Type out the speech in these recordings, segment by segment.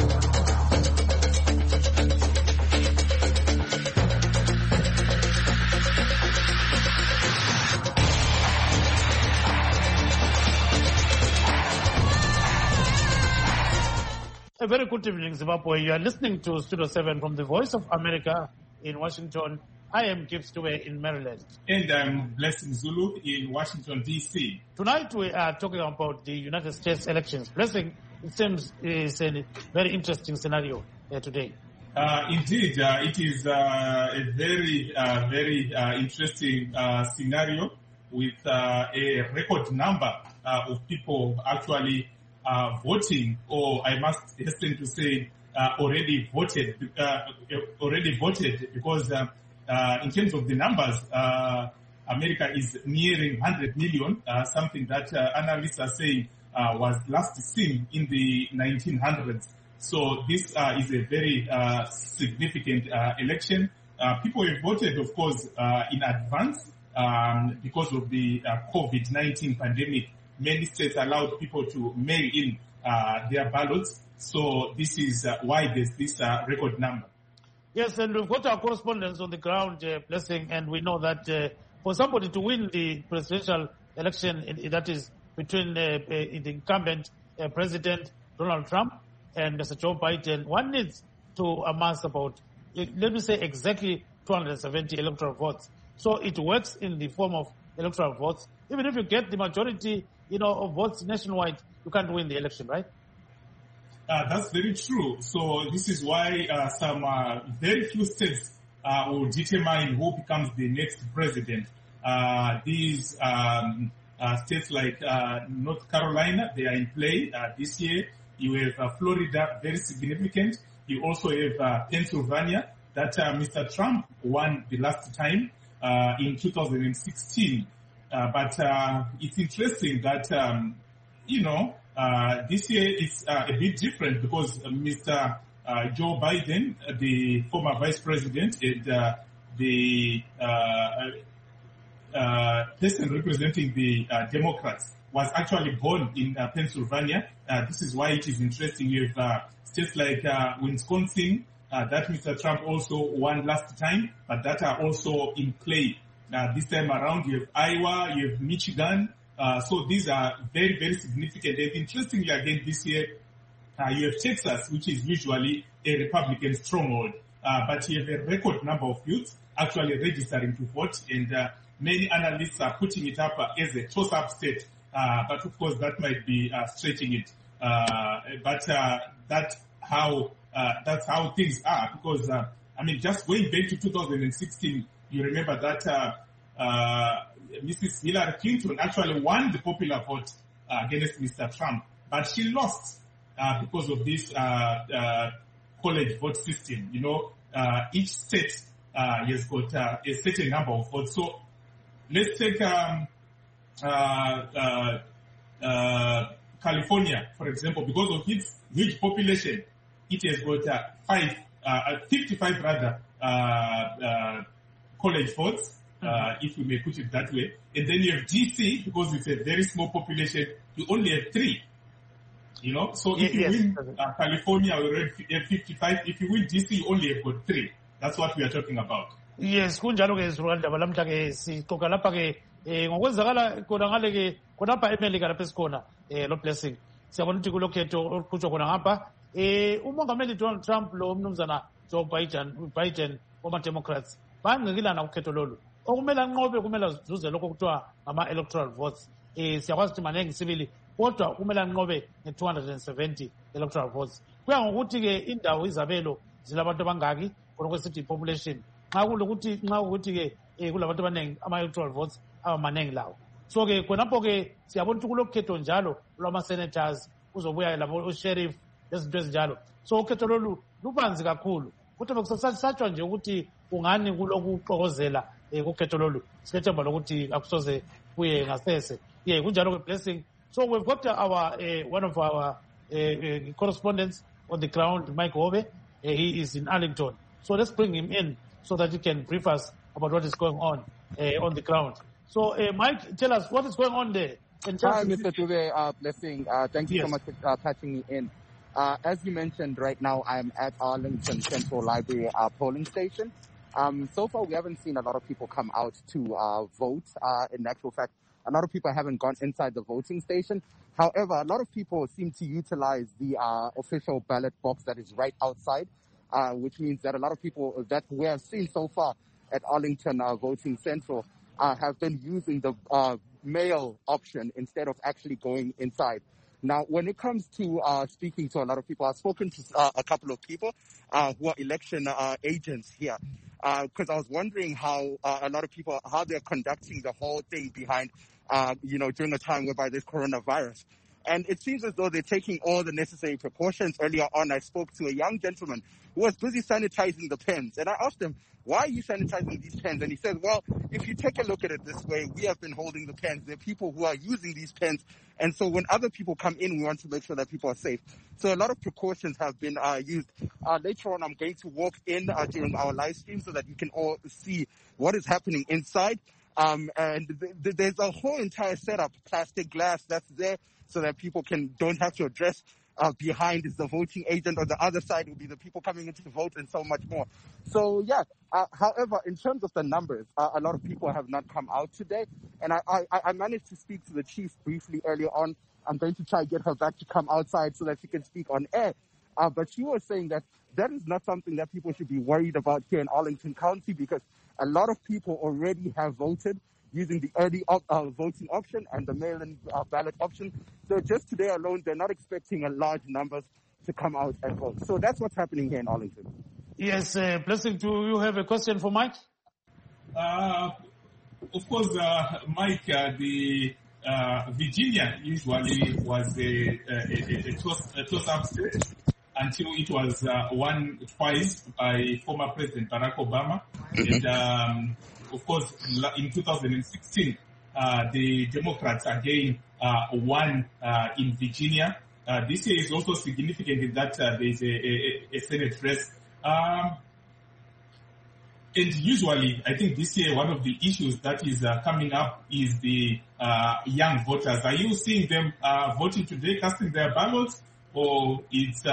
A very good evening, Zimbabwe. You are listening to Studio 7 from the Voice of America in Washington. I am Gibbs Dube in Maryland. And I'm Blessing Zulu in Washington, D.C. Tonight we are talking about the United States elections. Blessing, it seems, is a very interesting scenario today. Indeed, it is a very interesting scenario with a record number of people actually voting, or I must hasten to say already voted, because in terms of the numbers, America is nearing 100 million, something that analysts are saying was last seen in the 1900s. So this is a very significant election. People have voted, of course, in advance because of the COVID-19 pandemic. Many states allowed people to mail in their ballots. So this is why there's this record number. Yes, and we've got our correspondents on the ground, Blessing, and we know that for somebody to win the presidential election, that is between the incumbent President Donald Trump and Mr. Joe Biden, one needs to amass about, let me say, exactly 270 electoral votes. So it works in the form of electoral votes. Even if you get the majority, of votes nationwide, you can't win the election, right? That's very true. So this is why some very few states will determine who becomes the next president. These states like North Carolina, they are in play this year. You have Florida, very significant. You also have Pennsylvania, that Mr. Trump won the last time in 2016. But it's interesting that, this year is a bit different because Mr. Joe Biden, the former vice president, and the person representing the Democrats was actually born in Pennsylvania. This is why it is interesting. You have states like Wisconsin, that Mr. Trump also won last time, but that are also in play. This time around, you have Iowa, you have Michigan. So these are very, very significant. And interestingly, again, this year, you have Texas, which is usually a Republican stronghold. But you have a record number of youths actually registering to vote. And many analysts are putting it up as a toss-up state. But of course, that might be stretching it. But that's how things are. Because, just going back to 2016, you remember that Mrs. Hillary Clinton actually won the popular vote against Mr. Trump, but she lost because of this college vote system. Each state has got a certain number of votes. So let's take California, for example, because of its huge population, it has got 55 college votes, if we may put it that way. And then you have DC, because it's a very small population, you only have 3. So if you win California, we already have 55. If you win DC, you only have got 3. That's what we are talking about. Yes, kunjalo ke Rwanda balamhla ke sixoxa lapha ke ngokwenzakala khona ngale ke khonapha eMelika lapha esikhona lo Blessing. Siyabona ukuthi kulokhetho oluqhutshwa khona ngapha umongameli Donald Trump lo mnumzana Joe Biden wama Democrats bangqikilana ukhetho lolu. Okumele anqobe kumele azuze lokho kuthiwa ngama electoral votes. Siyakwazi ukuthi manengi sibili kodwa kumele anqobe nge270 electoral votes. Kuya ngokuthi ke indawo izabelo zilabantu abangaki khona kwesithi population. Nxa ukuthi ke kulabantu abanengi ama electoral votes abamanengi lawo. So ke khonapho ke siyabona ukuthi kulokhetho njalo lwama senators uzobuya labo sheriff lezinto ezinjalo. So ukhetho lolu lubanzi kakhulu. Kuthi bekusatshwa nje ukuthi ungani kulokuxokozela ukhetho lolu. Sithemba lokuthi akusoze kuye ngasese. Kunjalo ke Blessing. So we've got our one of our correspondents on the ground, Mike Hobe. He is in Arlington. So let's bring him in so that he can brief us about what is going on the ground. So Mike, tell us what is going on there. Hi, Mr. Dube, Blessing. Thank you so much for touching me in. As you mentioned, right now I'm at Arlington Central Library polling station. So far, we haven't seen a lot of people come out to vote. In actual fact, a lot of people haven't gone inside the voting station. However, a lot of people seem to utilize the official ballot box that is right outside, which means that a lot of people that we have seen so far at Arlington Voting Central have been using the mail option instead of actually going inside. Now, when it comes to speaking to a lot of people, I've spoken to a couple of people who are election agents here, because I was wondering how a lot of people, how they're conducting the whole thing behind, during a time whereby there's coronavirus. And it seems as though they're taking all the necessary precautions. Earlier on, I spoke to a young gentleman who was busy sanitizing the pens. And I asked him, why are you sanitizing these pens? And he said, well, if you take a look at it this way, we have been holding the pens. There are people who are using these pens. And so when other people come in, we want to make sure that people are safe. So a lot of precautions have been used. Later on, I'm going to walk in during our live stream so that you can all see what is happening inside. And there's a whole entire setup, plastic glass that's there so that people don't have to address behind is the voting agent. On the other side will be the people coming in to vote and so much more. So, yeah. However, in terms of the numbers, a lot of people have not come out today. And I managed to speak to the chief briefly earlier on. I'm going to try to get her back to come outside so that she can speak on air. But she was saying that is not something that people should be worried about here in Arlington County, because a lot of people already have voted using the early voting option and the mail-in ballot option. So just today alone, they're not expecting a large numbers to come out and vote. So that's what's happening here in Arlington. Yes, Blessing, do you have a question for Mike? Of course, Mike, the Virginia usually was a toss-up state until it was won twice by former President Barack Obama. And of course, in 2016, the Democrats again won in Virginia. This year is also significant in that there is a Senate race. And usually, I think this year one of the issues that is coming up is the young voters. Are you seeing them voting today, casting their ballots, or it's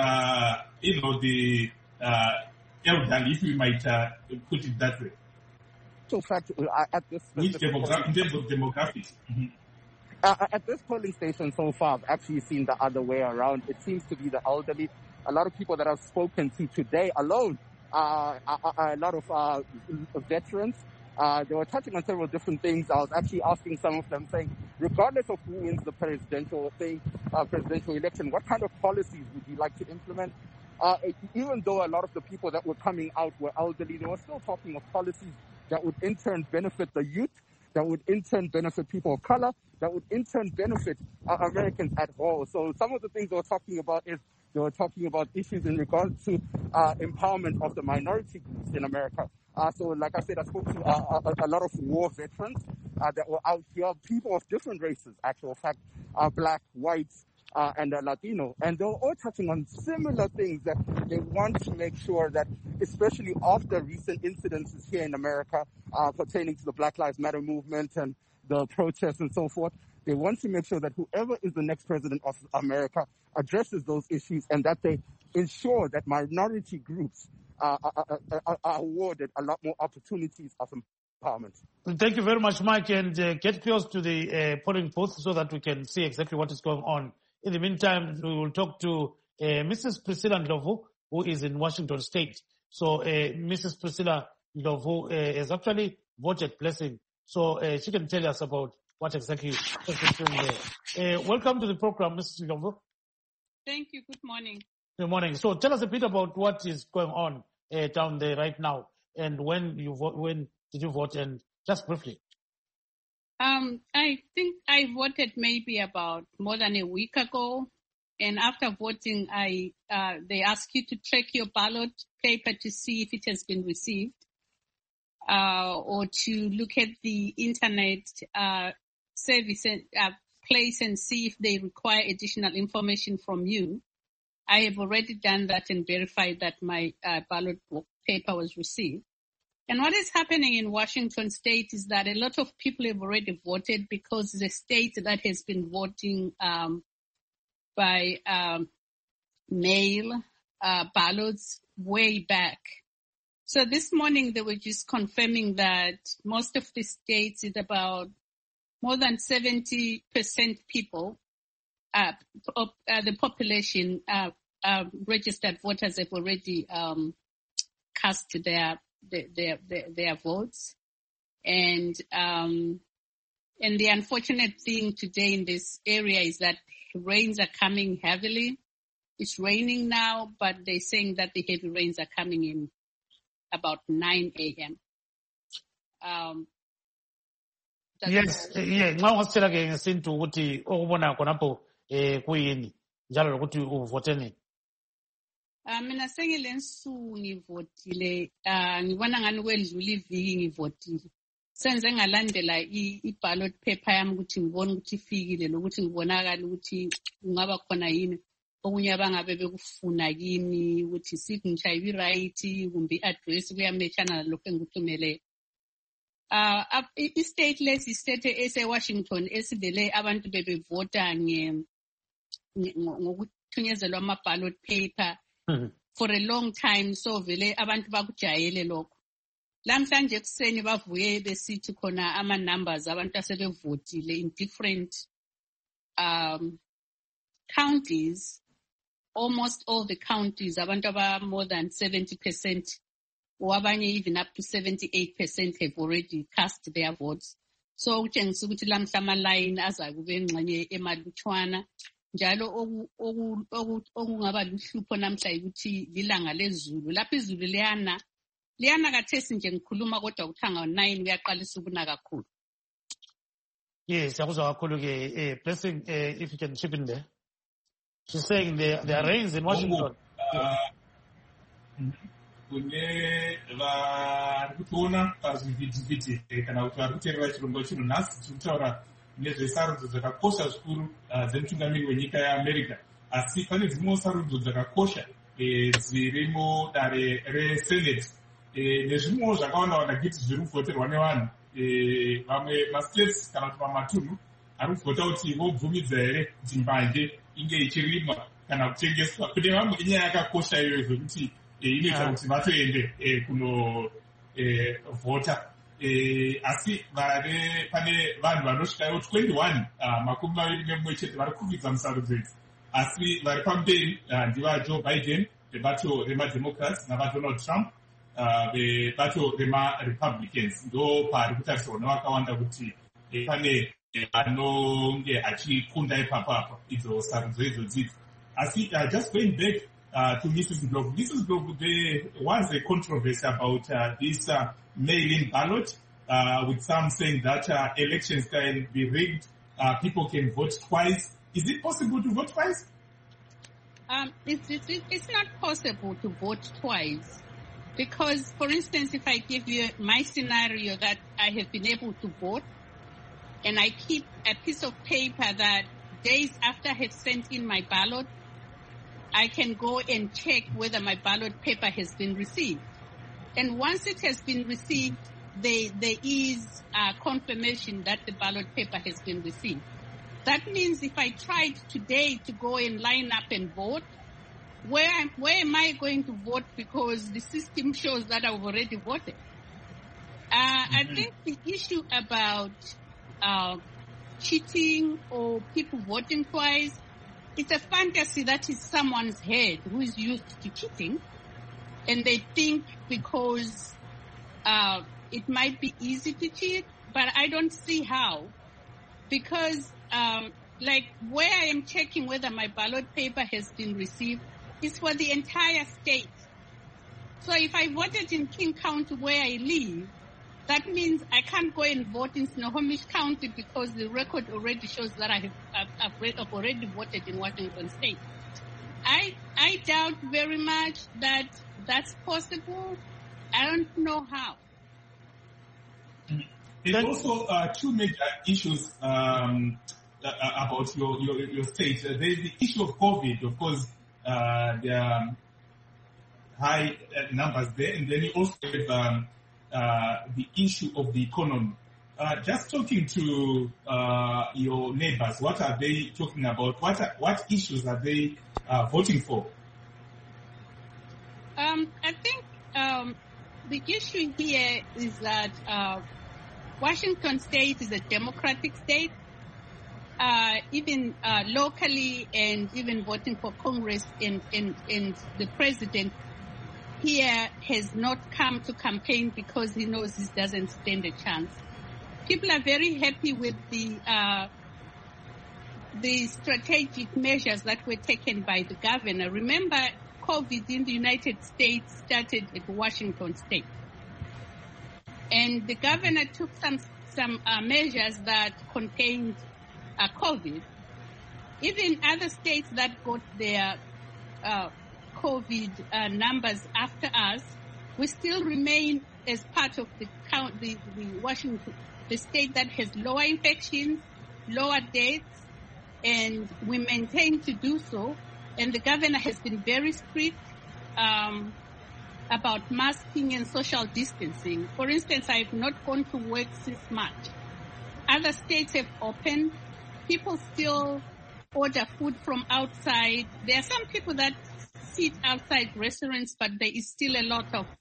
the elderly, if we might put it that way? So, fact, at this in terms of demographics. Mm-hmm. At this polling station so far, I've actually seen the other way around. It seems to be the elderly. A lot of people that I've spoken to today alone, a lot of veterans, they were touching on several different things. I was actually asking some of them, saying, regardless of who wins the presidential election, what kind of policies would you like to implement? Even though a lot of the people that were coming out were elderly, they were still talking of policies that would in turn benefit the youth, that would in turn benefit people of color, that would in turn benefit Americans at all. So some of the things they were talking about issues in regards to empowerment of the minority groups in America. So like I said, I spoke to a lot of war veterans that were out here, people of different races, actual fact, black, whites, and Latino. And they were all touching on similar things, that they want to make sure that, especially after recent incidences here in America pertaining to the Black Lives Matter movement and the protests and so forth, they want to make sure that whoever is the next president of America addresses those issues, and that they ensure that minority groups are awarded a lot more opportunities of empowerment. Thank you very much, Mike, and get close to the polling booth so that we can see exactly what is going on. In the meantime, we will talk to Mrs. Priscilla Ndlovu, who is in Washington State. So Mrs. Priscilla Ndlovu has actually voted Blessing, so she can tell us about what exactly is doing there. Welcome to the program, Mrs. Ndlovu. Thank you. Good morning. Good morning. So tell us a bit about what is going on down there right now, and when did you vote, and just briefly. I think I voted maybe about more than a week ago, and after voting, they ask you to check your ballot paper to see if it has been received, or to look at the internet service place and see if they require additional information from you. I have already done that and verified that my ballot paper was received. And what is happening in Washington State is that a lot of people have already voted, because the state that has been voting by mail ballots way back. So this morning they were just confirming that most of the states, it's about more than 70% people, the population, registered voters have already cast their votes. And the unfortunate thing today in this area is that rains are coming heavily. It's raining now, but they're saying that the heavy rains are coming in about 9 a.m. Yes, yeah, nxa ungasitshela ke ngesintu ukuthi okubona khonapho kuyini njalo lokuthi uvote nini. Mina sengile nsuku ngivotile, ngibona ngani kwedlula iviki ngivotile. Senze ngalandela i-ballot paper yami ukuthi ngibone ukuthi ifikile lokuthi ngibonakala ukuthi kungaba khona yini okunye abangabe bekufuna kimi ukuthi signature i-right kumbe i-address kuyamatchana lokho engikuthumele. I-state lesi state ese-Washington esivele abantu bebevota ngokuthunyezelwa ama-ballot paper for a long time, so vele abantu bakujayele lokho. Lamhlanje ekuseni bavuye besithi khona ama-numbers abantu asebevotile in different counties. Almost all the counties, abantu aba more than 70%, or abanye even up to 78% have already cast their votes. So kutshengisa ukuthi lamhla ama-line azakube engxenye emalutshwana. Njalo okungaba luhlupho namhla ukuthi lilanga lezulu. Lapho izulu liyana kathesi nje ngikhuluma kodwa kuthanga 9 kuyaqalisa ukuna kakhulu. Yes, yakuzwa kakhulu ke Blessing, if you can chip in there. She's saying there are rains in Washington. Kune varikutoona pazvivhitivhiti kana kuti vari kuteerera chirongwa chino nhasi tiri kutaura nezvesarudzo dzakakosha zvikuru dzemutungamiri wenyika yeamerica, asi pane dzimwewo sarudzo dzakakosha dziri mudare resenate nezvimwewo zvakawanda giti zviri kuvhoterwa nevanhu. Vamwe mastates kana kuti mamatunhu ari kuvhota kuti vobvumidza here kuti mbanje inge ichirimwa kana kutengeswa. Kune vamwe inyaya yakakosha iyoyo zvekuti inoita kuti vatoende kunovhota. Asi pane vanhu vanosvikawo 21 makumi maviri nemumwe chete vari kukwidza musarudzo idzi, asi vari pamberi ndivaJoe Biden vebato remademocrats navaDonald Trump vebato remarepublicans. Ndo pari kutarisirwa nevakawanda kuti pane anonge achikunda ipapapa idzo sarudzo idzodzidzi. Asi just going back to Mrs. Ndlovu. Mrs. Ndlovu, there was a controversy about this mail-in ballot, with some saying that elections can be rigged, people can vote twice. Is it possible to vote twice? It's not possible to vote twice because, for instance, if I give you my scenario that I have been able to vote and I keep a piece of paper that days after I have sent in my ballot, I can go and check whether my ballot paper has been received. And once it has been received, there is confirmation that the ballot paper has been received. That means if I tried today to go and line up and vote, where am I going to vote because the system shows that I've already voted? I think the issue about cheating or people voting twice, it's a fantasy that is someone's head who is used to cheating, and they think because it might be easy to cheat, but I don't see how. Because like where I am checking whether my ballot paper has been received is for the entire state. So if I voted in King County where I live, that means I can't go and vote in Snohomish County because the record already shows that I've already voted in Washington State. I doubt very much that that's possible. I don't know how. There's also two major issues about your state. There's the issue of COVID, of course. There are high numbers there, and then you also have the issue of the economy. Just talking to your neighbors, what are they talking about? What issues are they voting for? I think the issue here is that Washington State is a democratic state. Even locally, and even voting for Congress and the president here has not come to campaign because he knows he doesn't stand a chance. People are very happy with the strategic measures that were taken by the governor. Remember, COVID in the United States started at Washington State. And the governor took some measures that contained COVID. Even other states that got their COVID numbers after us, we still remain as part of the Washington, the state that has lower infections, lower deaths, and we maintain to do so. And the governor has been very strict about masking and social distancing. For instance, I have not gone to work since March. Other states have opened. People still order food from outside. There are some people that sit outside restaurants, but there is still a lot of,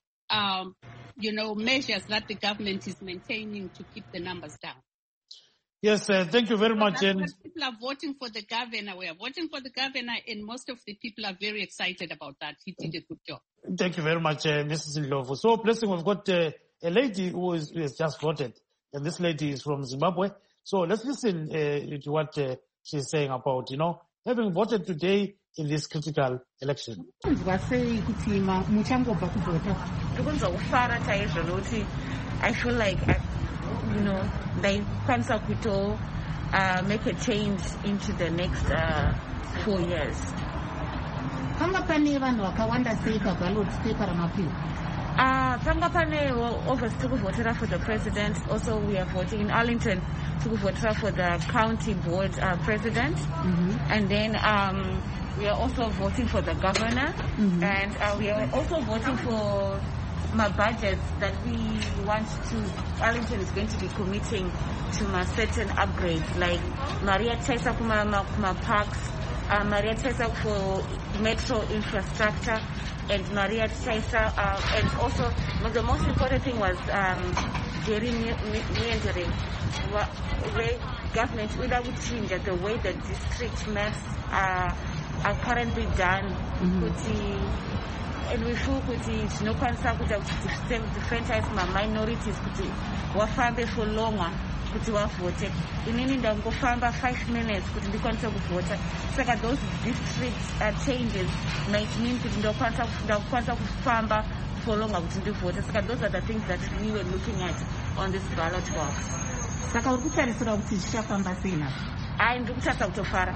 measures that the government is maintaining to keep the numbers down. Yes, thank you very much. And people are voting for the governor. We are voting for the governor, and most of the people are very excited about that. He did a good job. Thank you very much, Mrs. Ndlovu. So, Blessing, we've got a lady who has just voted, and this lady is from Zimbabwe. So let's listen to what she's saying about, having voted today in this critical election. I feel like, they can make a change into the next 4 years. Obviously to vote for the president. Also, we are voting in Arlington to vote for the county board president, and then we are also voting for the governor, and we are also voting for my budget that we want to. Arlington is going to be committing to my certain upgrades, like Maria Tesa kuma parks, Maria Tesa for metro infrastructure, and Maria Tesa, and also the most important thing was gerrymandering, where government would change the way the district maps are currently done. And we feel kuti tinokwanisa kuita kuti differentize minorities kuti wafambe for longer kuti wavote. Inini ndangofamba 5 minutes kuti ndikwanise kuvhota. Saka those district changes might mean kuti ndakwanisa kufamba for longer kuti ndivhote. Saka those are the things that we were looking at on this ballot box. Saka uri kutarisira kuti zvichafamba sei na? Ndiri kutarisa kutofara.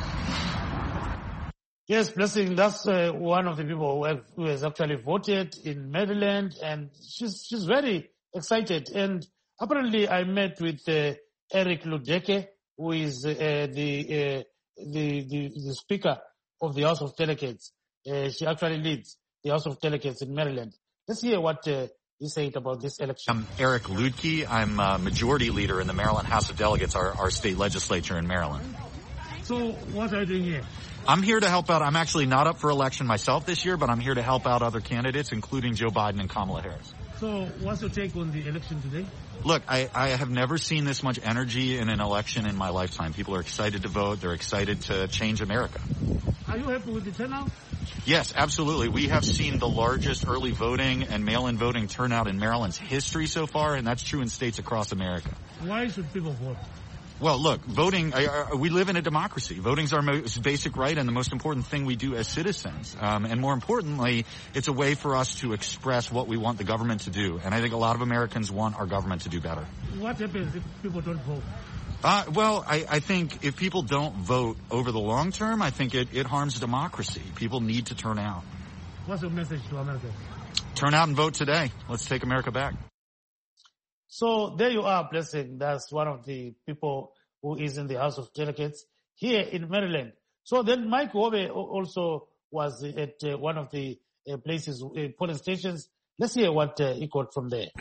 Yes, Blessing, that's one of the people who has actually voted in Maryland, and she's very excited. And apparently I met with Eric Ludeke, who is the Speaker of the House of Delegates. She actually leads the House of Delegates in Maryland. Let's hear what he said about this election. I'm Eric Ludke. I'm Majority Leader in the Maryland House of Delegates, our state legislature in Maryland. So what are you doing here? I'm here to help out. I'm actually not up for election myself this year, but I'm here to help out other candidates, including Joe Biden and Kamala Harris. So what's your take on the election today? Look, I have never seen this much energy in an election in my lifetime. People are excited to vote. They're excited to change America. Are you happy with the turnout? Yes, absolutely. We have seen the largest early voting and mail-in voting turnout in Maryland's history so far, and that's true in states across America. Why should people vote? Well, look, voting, we live in a democracy. Voting's our most basic right and the most important thing we do as citizens. And more importantly, it's a way for us to express what we want the government to do. And I think a lot of Americans want our government to do better. What happens if people don't vote? Well, I think if people don't vote over the long term, I think it harms democracy. People need to turn out. What's your message to Americans? Turn out and vote today. Let's take America back. So there you are, Blessing. That's one of the people who is in the House of Delegates here in Maryland. So then Mike Hobe also was at one of the places, polling stations. Let's hear what he got from there.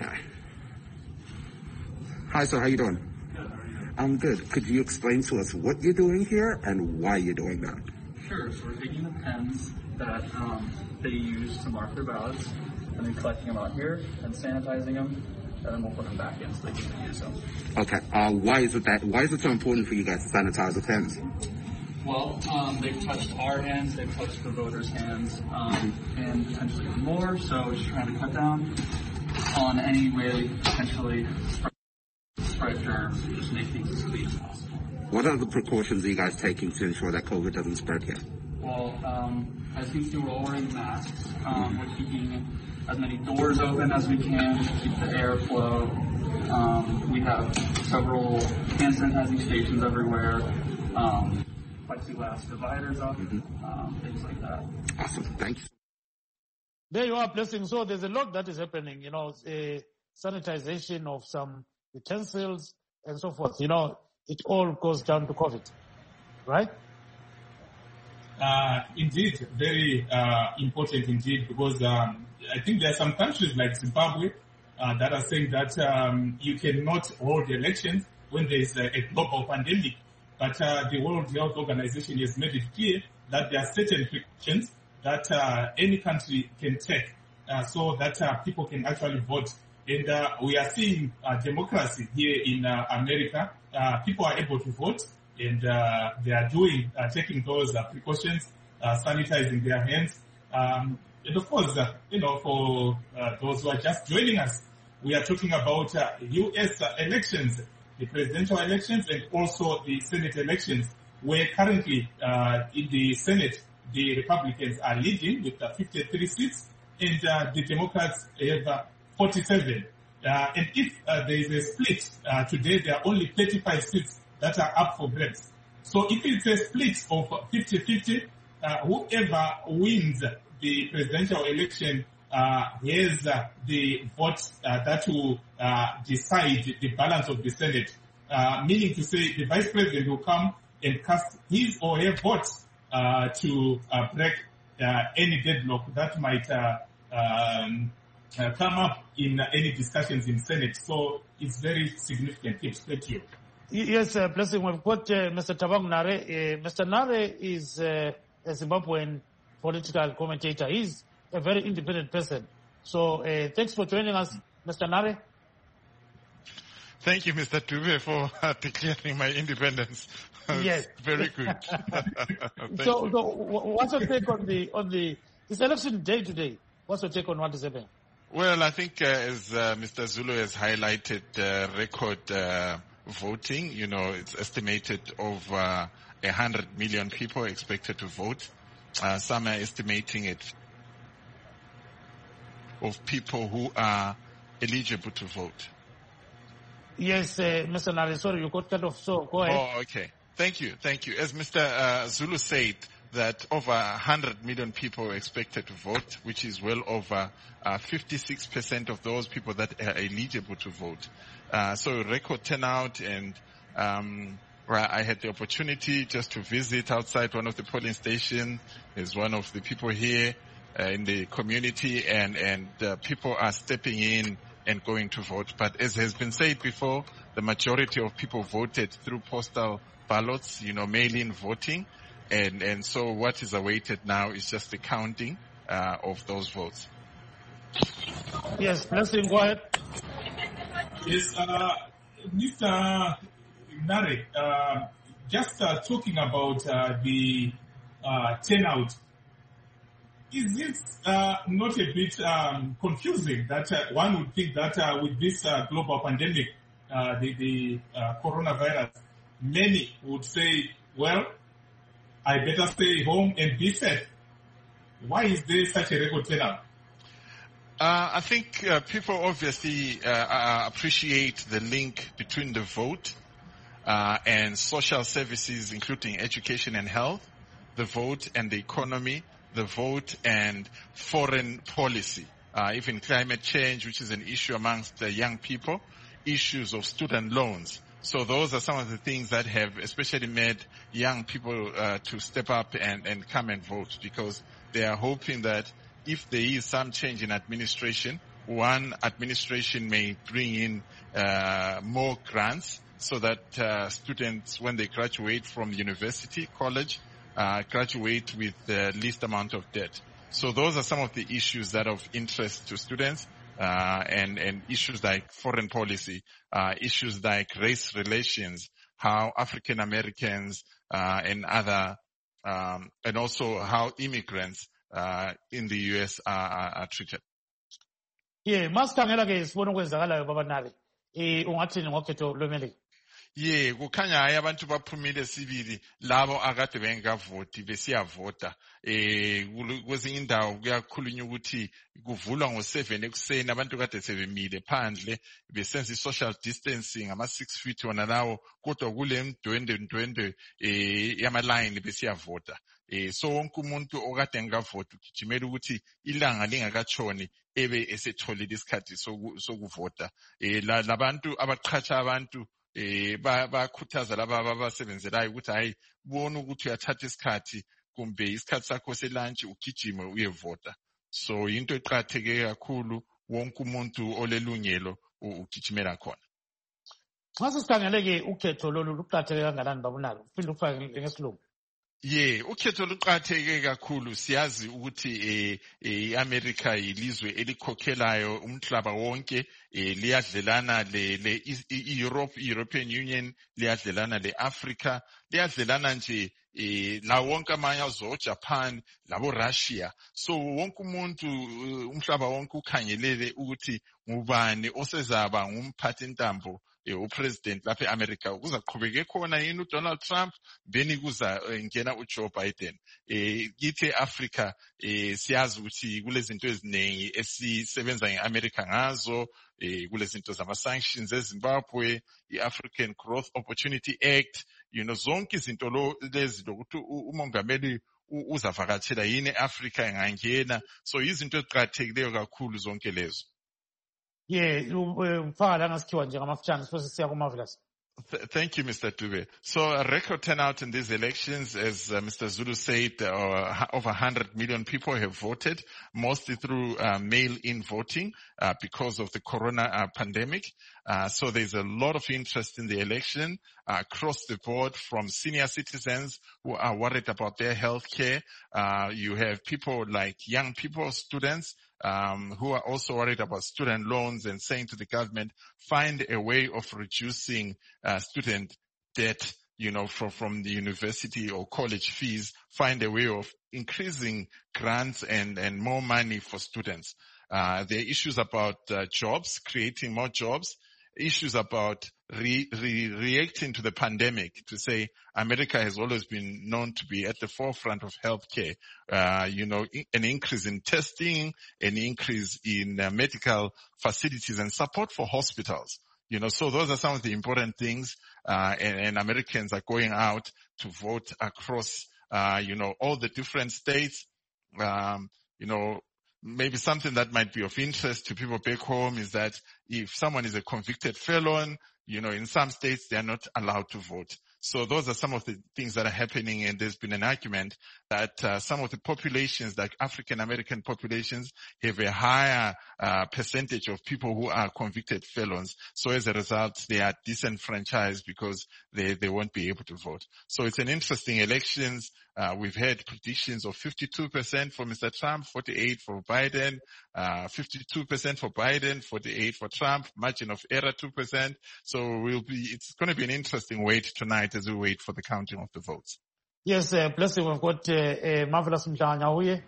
Hi, sir. How you doing? I'm good. Could you explain to us what you're doing here and why you're doing that? Sure. So we're taking the Pens that they use to mark their ballots, and then collecting them out here and sanitizing them, and then we'll put them back in so they can use them. Okay. Why is it so important for you guys to sanitize the pens? Well, they've touched our hands, they've touched the voters' hands, and potentially even more. So we're just trying to cut down on any way they potentially spread germs and just make things as clean as possible. What are the precautions are you guys taking to ensure that COVID doesn't spread here? Well, as you can see, we're all wearing masks. We're keeping as many doors open as we can to keep the airflow. We have several hand sanitizing stations everywhere. Plexiglass dividers up, things like that. Awesome. Thanks. There you are, Blessing. So there's a lot that is happening, sanitization of some utensils and so forth. It all goes down to COVID, right? Indeed, very important indeed, because I think there are some countries like Zimbabwe that are saying that you cannot hold elections when there is a global pandemic. But the World Health Organization has made it clear that there are certain precautions that any country can take so that people can actually vote. And we are seeing democracy here in America. People are able to vote, and they are taking those precautions, sanitizing their hands. And of course, for those who are just joining us, we are talking about U.S. elections, the presidential elections, and also the Senate elections, where currently in the Senate, the Republicans are leading with 53 seats, and the Democrats have 47. And if there is a split, today there are only 35 seats that are up for grabs. So if it's a split of 50-50, whoever wins the presidential election has the vote that will decide the balance of the Senate. Meaning to say the vice president will come and cast his or her vote to break any deadlock that might come up in any discussions in Senate. So it's very significant. Thank you. Yes, Blessing, we've got Mr. Thabang Nare. Mr. Nare is a Zimbabwean political commentator. He's a very independent person. So thanks for joining us, Mr. Nare. Thank you, Mr. Dube, for declaring my independence. Yes. Very good. So what's your take on it's election day today? What's your take on what is happening? Well, I think as Mr. Zulu has highlighted record voting, it's estimated over 100 million people expected to vote. Some are estimating it of people who are eligible to vote. Yes, Mr. Nare, sorry, you got cut off, so go ahead. Oh, okay. Thank you. As Mr. Zulu said, that over 100 million people are expected to vote, which is well over 56% of those people that are eligible to vote. So record turnout, and I had the opportunity just to visit outside one of the polling stations as one of the people here in the community, and people are stepping in and going to vote. But as has been said before, the majority of people voted through postal ballots, mail-in voting. And so what is awaited now is just the counting of those votes. Yes, Blessing, go ahead. Yes, Mr. Nare, just talking about the turnout, is it not a bit confusing that one would think that with this global pandemic, the coronavirus, many would say, well, I better stay home and be safe. Why is there such a record turnout? I think people obviously appreciate the link between the vote and social services, including education and health, the vote and the economy, the vote and foreign policy, even climate change, which is an issue amongst the young people, issues of student loans. So those are some of the things that have especially made young people to step up and come and vote, because they are hoping that if there is some change in administration, one administration may bring in more grants so that students, when they graduate from university, college, graduate with the least amount of debt. So those are some of the issues that are of interest to students, and issues like foreign policy, issues like race relations, how African Americans and other, and also how immigrants in the US are treated. Yeah, masikhangela ke sibona okwenzakalayo babanali. Ungathini ngokhetho lweMelika? Yeah, kukhanya hayi abantu baphumile sibili labo akade bengavoti besiyavota. Kwezinye indawo kuyakhulunywa ukuthi kuvulwa ngo7 ekuseni abantu kade sebemile phandle besenza social distancing ama 6 feet wona lawo, kodwa kule mdwendwe yama line besiyavota. So wonke umuntu okade engavoti ugijimela ukuthi ilanga lingakatshoni ebe esetholile isikhathi sokuvota. Labantu abaqhatsha abantu bakhuthaza laba abasebenzelayo ukuthi hayi bona ukuthi uyathatha isikhathi kumbe isikhathi sakho selunch ugijime uyevota. So into eqhatheke kakhulu wonke umuntu olelungelo ugijimela khona. Xa sisikhangele ukhetho lolu luqhatheke kangakanani babunalo? Uphinde ufake ngesilungu. Yeah, ukhetho luqhatheke kakhulu. Siyazi ukuthi iAmerica yilizwe elikhokhelayo umhlaba wonke, liyadlelana le European Union, liyadlelana le Africa, liyadlelana nje la wonke amanye azo Japan labo Russia. So wonke umuntu umhlaba wonke ukhangelele ukuthi ngubani osezaba ngumphathi ntambo upresident lapha eAmerica. Kuzaqhubeka khona yini uDonald Trump beni kuza ngena uJoe Biden. Kithi Africa siyazi ukuthi kulezinto eziningi esisebenza ngeAmerica ngazo, kulezinto zama sanctions eZimbabwe, iAfrican Growth Opportunity Act, zonke izinto lezi lokuthi umongameli uzavakatshela yini eAfrica engangena. So izinto eziqhathekileyo kakhulu zonke lezo. Yeah, ufaka la ngasikhiwa nje ngamafutshane sifose siya kuMarvelous. Thank you, Mr. Dube. So a record turnout in these elections, as Mr. Zulu said, over 100 million people have voted, mostly through mail-in voting because of the corona pandemic. So there's a lot of interest in the election across the board, from senior citizens who are worried about their health care. You have people like young people, students, who are also worried about student loans and saying to the government, find a way of reducing student debt, from the university or college fees, find a way of increasing grants and more money for students. There are issues about jobs, creating more jobs, issues about reacting to the pandemic, to say America has always been known to be at the forefront of healthcare. An increase in testing, an increase in medical facilities and support for hospitals. So those are some of the important things, and Americans are going out to vote across, all the different states. Maybe something that might be of interest to people back home is that if someone is a convicted felon, in some states they are not allowed to vote. So those are some of the things that are happening, and there's been an argument that some of the populations, like African American populations, have a higher percentage of people who are convicted felons. So as a result, they are disenfranchised because they won't be able to vote. So it's an interesting elections. We've had predictions of 52% for Mr. Trump, 48% for Biden, 52% for Biden, 48% for Trump, margin of error 2%. So it's going to be an interesting wait tonight as we wait for the counting of the votes. Yes, Blessing, we've got Marvelous Mhlanga.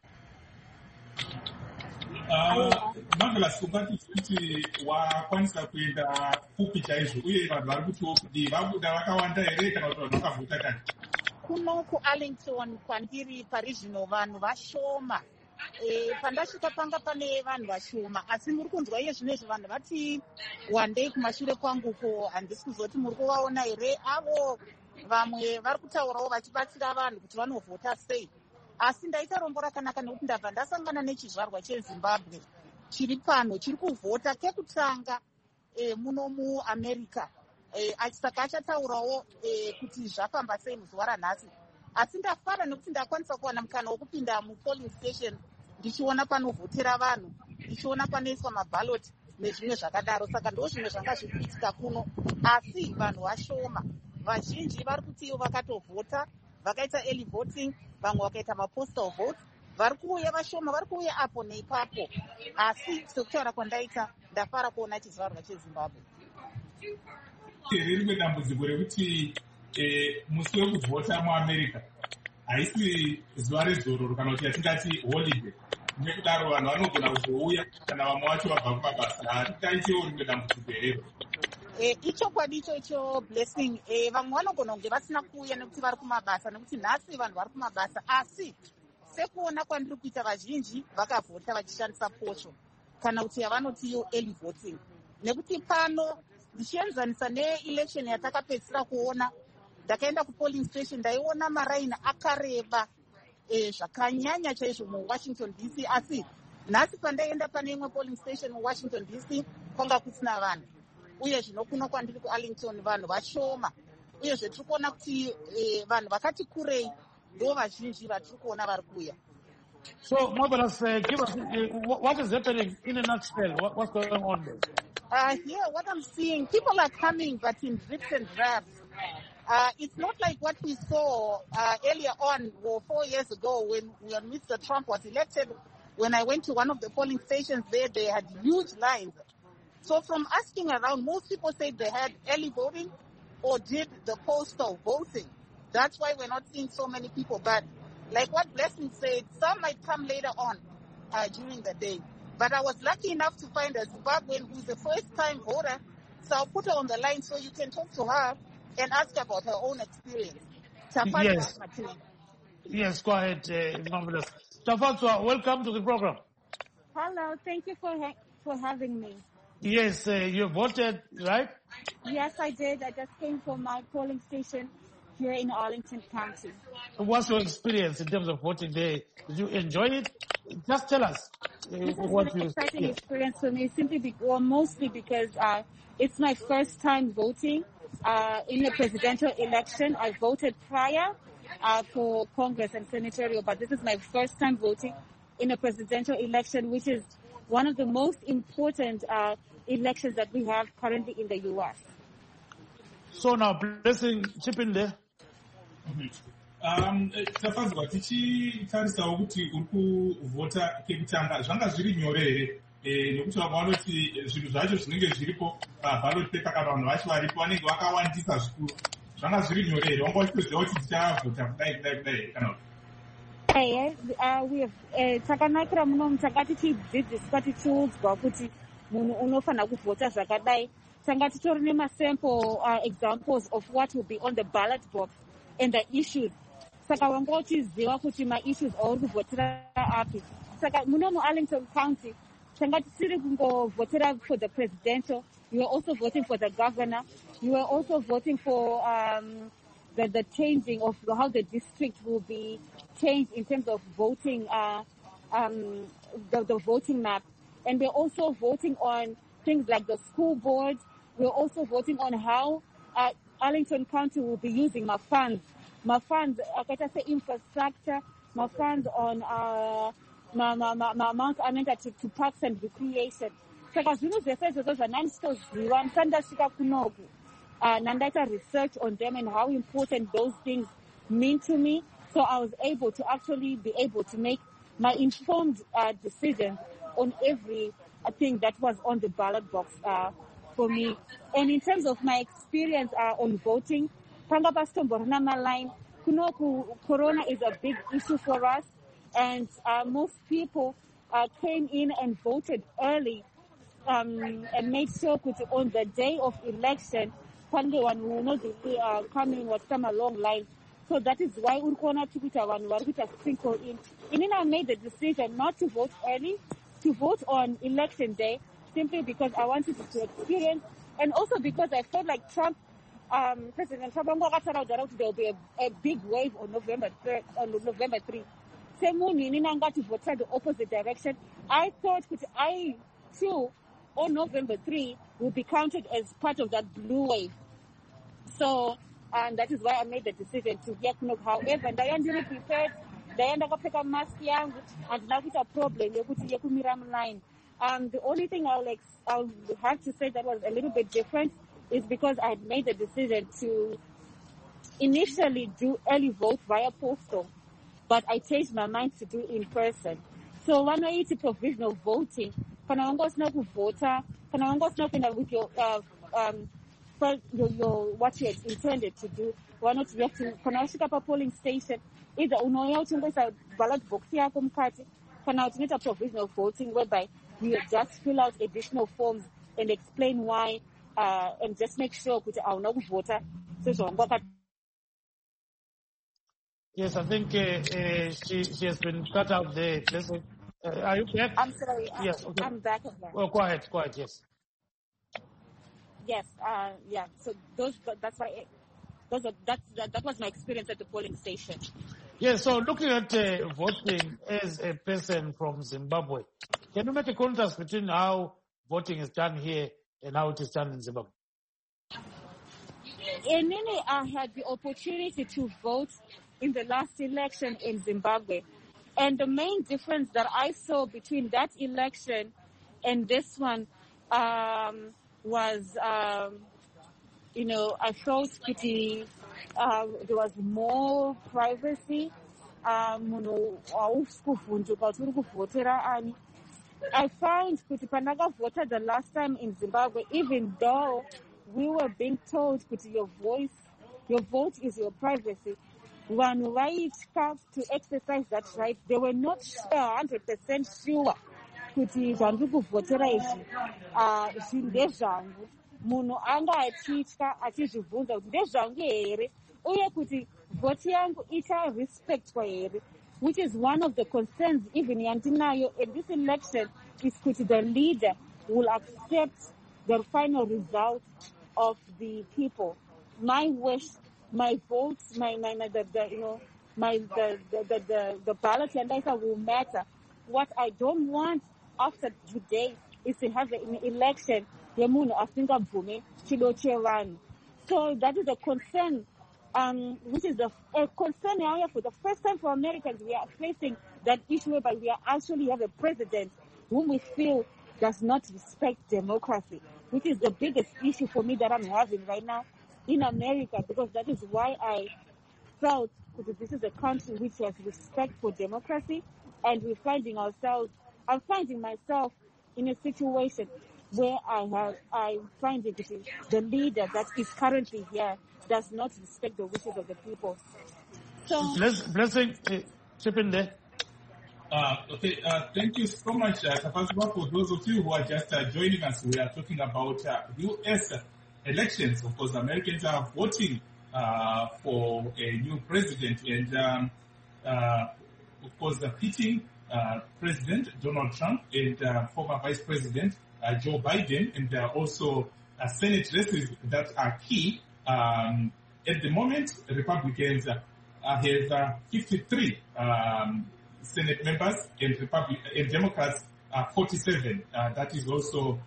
Marvelous, ukati kuti wakwanisa kuenda fupi chaizvo uye vanhu vari kuti vabuda vakawanda here kana kuti vanhu vakavhota kani? Kuno kuArlington kwandiri parizvino vanhu vashoma. Pandasvika panga pane vanhu vashoma, asi muri kunzwa iye zvinezvi vanhu vati wandei kumashure kwanguko, handisi kuzoti muri kuvaona here. Avo vamwe vari kutaurawo vachibatsira vanhu kuti vanovhota sei. Asi ndaita rombo rakanaka nekuti ndabva ndasangana nechizvarwa cheZimbabwe chiri pano chiri kuvhota kekutanga muno muAmerica. Saka achataurawo kuti zvafamba sei muzuva ranhasi. Asi ndafara nekuti ndakwanisa kuwana mukana wokupinda mupolling station ndichiona panovhotera vanhu, ndichiona panoiswa mabhaloti nezvimwe zvakadaro. Saka ndo zvimwe zvanga zviri kuitika kuno, asi vanhu vashoma. Vazhinji vari kuti vakatovota vakaita early voting, vamwe vakaita mapostal votes. Vari kuuya vashoma, vari kuuya apo neipapo. Asi sekutaura kwandaita, ndafara kuona chizvarwa cheZimbabwe. Rimwe dambudziko rekuti musi wekuvhota muAmerica haisi zuva rezororo kana kuti yatingati holiday. Nekudaro vanhu vanogona kuzouya kana vamwe vacho vabva kumabasa. Hatitaitiwo rimwe dambudziko ero. Ichokwadi ichocho Blessing. Vamwe vanogona kunge vasina kuuya nekuti vari kumabasa, nekuti nhasi vanhu vari kumabasa. Asi sekuona kwandiri kuita vazhinji vakavhota vachishandisa posho kana kuti yavanotiyo early voting. Nekuti pano ndichienzanisa neelection yatakapedzisira kuona, ndakaenda kupolling station ndaiona maraini akareba zvakanyanya chaizvo muWashington DC. Asi nhasi pandaienda pane imwe polling station muWashington DC kwanga kusina vanhu, uye zvino kuno kwandiri kuArlington vanhu vashoma, uye zvetiri kuona kuti vanhu vakati kurei ndo vazhinji vatiri kuona vari kuuya. So, Marvelous, give us what is happening in a nutshell. What's going on there? Here, what I'm seeing, people are coming, but in drips and drabs. It's not like what we saw earlier on, 4 years ago, when Mr. Trump was elected. When I went to one of the polling stations there, they had huge lines. So from asking around, most people said they had early voting or did the postal voting. That's why we're not seeing so many people. But like what Blessing said, some might come later on during the day. But I was lucky enough to find a Zimbabwean who's a first-time voter, so I'll put her on the line so you can talk to her and ask about her own experience. Yes. Yes, go ahead, Marvelous. Tafatswa, welcome to the program. Hello, thank you for having me. Yes, you voted, right? Yes, I did. I just came from my polling station here in Arlington County. What's your experience in terms of voting there? Did you enjoy it? Just tell us. This was an exciting experience for me, mostly because it's my first time voting in a presidential election. I voted prior for Congress and senatorial, but this is my first time voting in a presidential election, which is one of the most important elections that we have currently in the U.S. So now, Blessing, chip in there. Tafadzwa tichitarisawo kuti uri kuvhota kekutanga zvanga zviri nyore here nekuti vamwe vanoti zvinhu zvacho zvinenge zviripo paballot paper kana vanhu vacho varipo vanenge vakawandisa zvikuru. Zvanga zviri nyore here, wanga uchitoziva kuti tichavhota kudai kana takanakira munomu tanga tichidzidziswa tichiudzwa kuti munhu unofanira kuvhota zvakadai. Tanga titori nemasample examples of what will be on the ballot box and the issues. Saka wanga uchiziva kuti ma-issues auri kuvhotera api. Saka muno muArlington County, tanga tisiri kungovhotera for the presidential, you were also voting for the governor, you were also voting for the changing of how the district will be changed in terms of voting, the voting map. And we're also voting on things like the school board. We're also voting on how Arlington County will be using my funds, infrastructure, my funds on Mount Amanda to parks and recreation. Saka zvinhu zvese izvozvo zvandanditoziva ndisandasvika kunoku nandaita research on them and how important those things mean to me. So I was able to actually be able to make my informed decision on every thing that was on the ballot box for me. And in terms of my experience on voting, panga pasitomborina maline, kunoku corona is a big issue for us, and most people came in and voted early and made sure that on the day of election, one will not be coming with some long lines. So that is why Urkona Tukuta one Warkuta sprinkle in. And then I made the decision not to vote early, to vote on election day, simply because I wanted to experience, and also because I felt like Trump, President Trump, there will be a big wave on November 3. Same morning, I to vote the opposite direction. I thought that I too, on November 3, will be counted as part of that blue wave. So, and that is why I made the decision to get no. However, I am really prepared. I am going to pick a mask and now it's a problem. The only thing I'll have to say that was a little bit different is because I had made the decision to initially do early vote via postal, but I changed my mind to do in person. So when I eat provisional voting, when I was not to vote, when I was not with your what you had intended to do, why not you have to when I up a polling station, either unoya uchingoisa ballot box yako mkati, when I was provisional voting whereby you just fill out additional forms and explain why and just make sure that I will not vote. Yes, I think she has been cut out there. Are you back? I'm sorry. Yes, okay. I'm back again. Well, quiet, yes. Yes, yeah. So that's why that was my experience at the polling station. Yes, so looking at voting as a person from Zimbabwe, can you make a contrast between how voting is done here and how it is done in Zimbabwe? I had the opportunity to vote in the last election in Zimbabwe. And the main difference that I saw between that election and this one was, I felt there was more privacy. I found that Panaka voted the last time in Zimbabwe, even though we were being told that your vote is your privacy. When right to exercise that right, they were not 100% sure kuti zvandiri kuvhotera izvi ndezvangu. Munhu anga achitya achizvibvunza kuti ndezvangu here uye kuti vote yangu icharespectwa here, which is one of the concerns even yandinayo in this election, is kuti the leader will accept the final result of the people. My wish, my votes, the ballot and data will matter. What I don't want after today is to have an election. So that is a concern, which is a concern area for the first time for Americans. We are facing that issue whereby we actually have a president whom we feel does not respect democracy, which is the biggest issue for me that I'm having right now in America, because that is why I felt that this is a country which has respect for democracy, and I'm finding myself in a situation where I find it the leader that is currently here does not respect the wishes of the people. So, Blessing, chip in there. Okay, thank you so much, Tafazwa. For those of you who are just joining us, we are talking about U.S. elections. Of course, Americans are voting for a new president, and of course, pitting President Donald Trump and former Vice President Joe Biden, and also Senate races that are key. At the moment, Republicans have 53 Senate members, and Democrats 47. That is also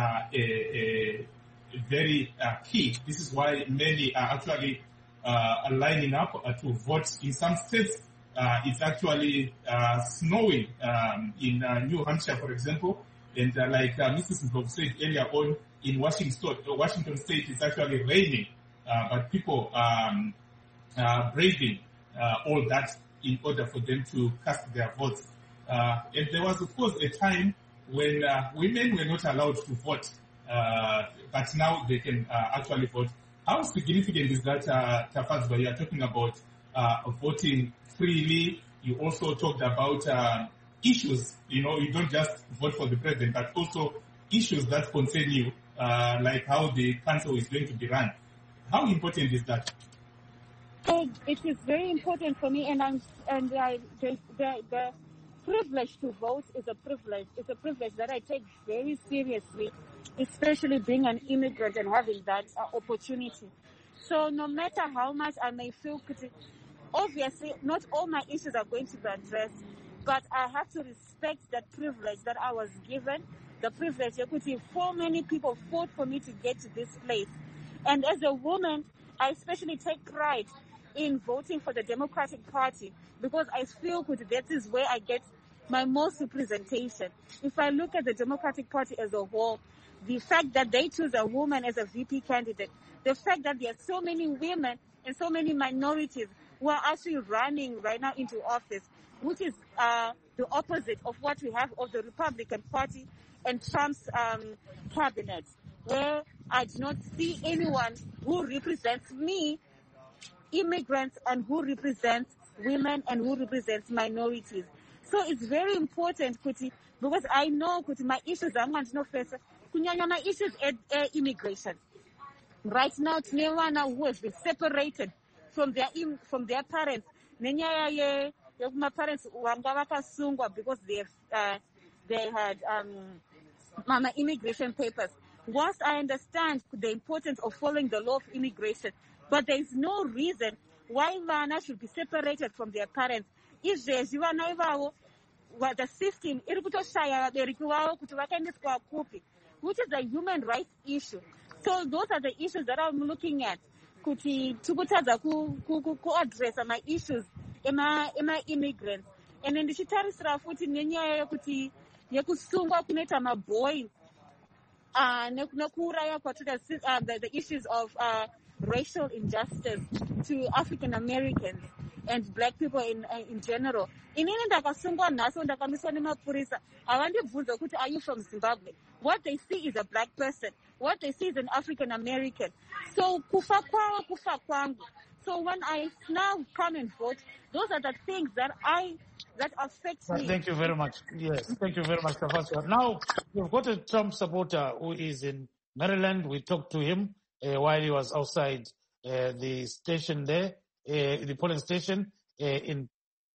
a very key. This is why many are actually lining up to vote. In some states, it's actually snowing in New Hampshire, for example. And like Mrs. Mbogo said earlier on, in Washington State, it's actually raining. But people are braving all that in order for them to cast their votes. And there was, of course, a time when women were not allowed to vote, but now they can actually vote. How significant is that, Tafazwa? You are talking about voting freely. You also talked about issues. You don't just vote for the president, but also issues that concern you, like how the council is going to be run. How important is that? It is very important for me, and the privilege to vote is a privilege. It's a privilege that I take very seriously, especially being an immigrant and having that opportunity. So no matter how much I may feel, obviously not all my issues are going to be addressed, but I have to respect that privilege that I was given. The privilege, so many people fought for me to get to this place. And as a woman, I especially take pride in voting for the Democratic Party, because I feel that is where I get my most representation. If I look at the Democratic Party as a whole, the fact that they choose a woman as a VP candidate, the fact that there are so many women and so many minorities who are actually running right now into office, which is the opposite of what we have of the Republican Party and Trump's cabinet, where I do not see anyone who represents me, immigrants, and who represents women and who represents minorities. So it's very important, Kuti, because I know, Kuti, my issues are my issues at immigration. Right now, Tnewana who has been separated from their parents. My parents because they had immigration papers. Whilst I understand the importance of following the law of immigration, but there is no reason why Vana should be separated from their parents. If the system, which is a human rights issue. So those are the issues that I'm looking at. Kuti tukutaza ku address my issues ema immigrants. And then the chitarisra futi nenyaya kuti yekusungwa kuneta maboy nekuraya kwatuka the issues of racial injustice to African Americans and black people in general. Inini ndakasungwa naso ndakamiswa nemapurisa avandibvunza kuti are you from Zimbabwe? What they see is a black person. What they see is an African American. So kufa kwangu. So when I now come and vote, those are the things that affect me. Thank you very much. Yes, thank you very much, Professor. Now, we've got a Trump supporter who is in Maryland. We talked to him while he was outside the station there, the polling station in.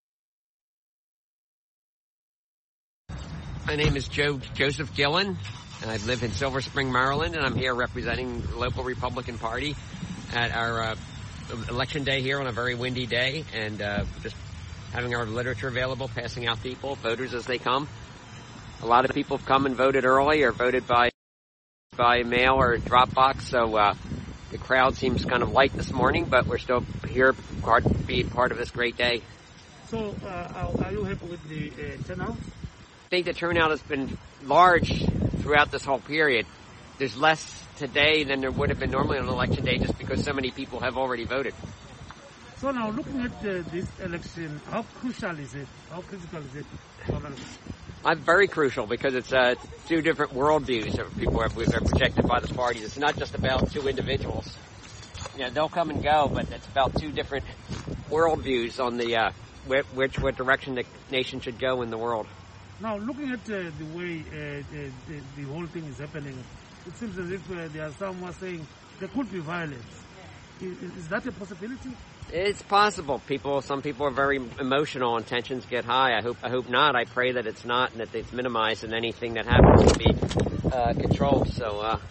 My name is Joseph Gillen, and I live in Silver Spring, Maryland, and I'm here representing the local Republican Party at our election day here on a very windy day, and just having our literature available, passing out voters as they come. A lot of people have come and voted early or voted by mail or Dropbox, so the crowd seems kind of light this morning, but we're still here being part of this great day. So are you happy with the turnout? I think the turnout has been large throughout this whole period. There's less today than there would have been normally on election day just because so many people have already voted. So now looking at this election, how crucial is it? How critical is it? Very crucial because it's two different worldviews that people are projected by the parties. It's not just about two individuals. They'll come and go, but it's about two different worldviews on the what direction the nation should go in the world. Now, looking at the way the whole thing is happening, it seems as if there are some who are saying there could be violence. Is that a possibility? It's possible. Some people are very emotional and tensions get high. I hope not. I pray that it's not and that it's minimized and anything that happens to be controlled. So